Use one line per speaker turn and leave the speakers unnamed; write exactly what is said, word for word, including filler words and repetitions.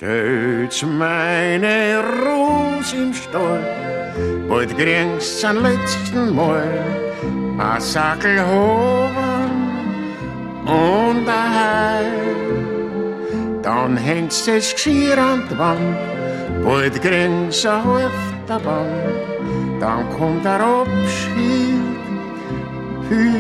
Steht meine Rose im Stall, bald kriegst zum letzten Mal a Sackel Hoben und ein Heil. Dann hängst das Geschirr an die Wand, bald kriegst a Halfterband, dann kommt der Abschied für